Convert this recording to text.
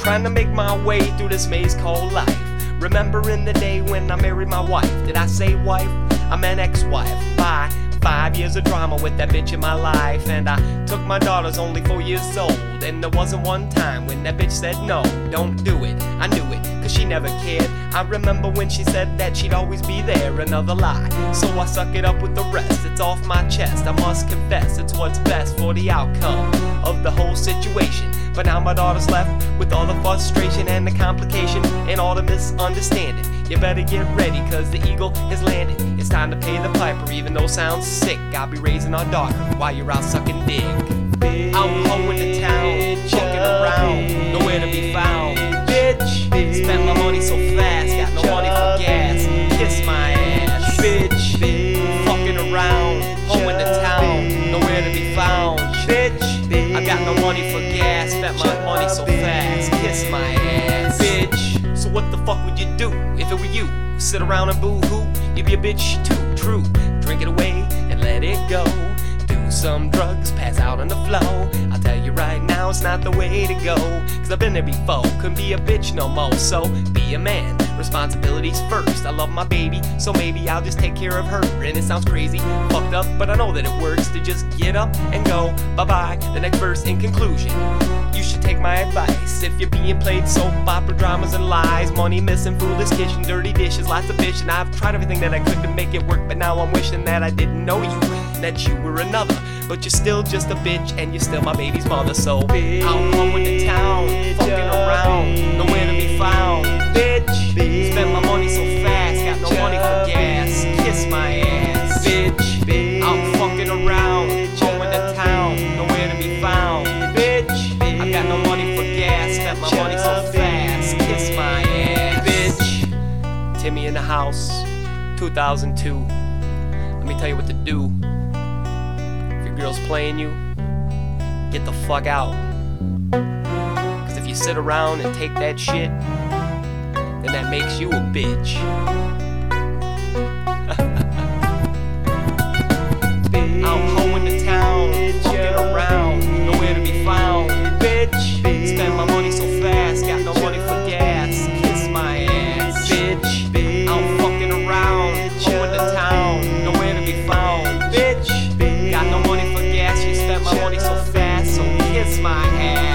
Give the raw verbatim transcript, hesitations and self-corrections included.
trying to make my way through this maze called life. Remembering the day when I married my wife. Did I say wife? I meant ex-wife. Bye. Five years of drama with that bitch in my life. And I took my daughters only four years old. And there wasn't one time when that bitch said no, don't do it. I knew it, cause she never cared. I remember when she said that she'd always be there, another lie. So I suck it up with the rest, it's off my chest. I must confess, it's what's best for the outcome of the whole situation. But now my daughter's left with all the frustration and the complication and all the misunderstanding. You better get ready, cause the eagle has landed. It's time to pay the piper, even though it sounds sick. I'll be raising our daughter while you're out sucking dick. Out hoeing the town, fucking around, nowhere to be found. Bitch, spent my money so fast, got no money for gas. Kiss my ass, bitch. Fucking around, hoeing the town, nowhere to be found. Bitch, I got no money for gas, spent my money so fast. Kiss my ass, bitch. So what the fuck would you do if it were you? Sit around and boo-hoo? You'd be a bitch too, true. Drink it away and let it go. Do some drugs, pass out on the floor. I'll tell you right now, it's not the way to go. Cause I've been there before, couldn't be a bitch no more. So be a man, responsibilities first. I love my baby, so maybe I'll just take care of her. And it sounds crazy, fucked up, but I know that it works to just get up and go. Bye-bye, the next verse in conclusion. You should take my advice. If you're being played soap opera dramas and lies, money missing, foolish kitchen, dirty dishes, lots of bitch. And I've tried everything that I could to make it work, but now I'm wishing that I didn't know you, that you were another. But you're still just a bitch, and you're still my baby's mother. So bitch, out home with the town, fucking around, nowhere to be found. Bitch, spent my money so fast, got no money for gas. Kiss my ass, bitch. Out fucking around, home in the town, nowhere to be found. Bitch, I got no money for gas, spent my money so fast. Kiss my ass, bitch. Timmy in the house, two thousand two. Let me tell you what to do. Girls playing you, get the fuck out. Cause if you sit around and take that shit, then that makes you a bitch. Out hoeing the town, fucking around, nowhere to be found. Bitch, spend my money so fast, got no money for gas. Kiss my ass, bitch. Out fucking around, hoeing the town, nowhere to be found. Bitch, got no money for gas, you spent my money so fast, so kiss my ass.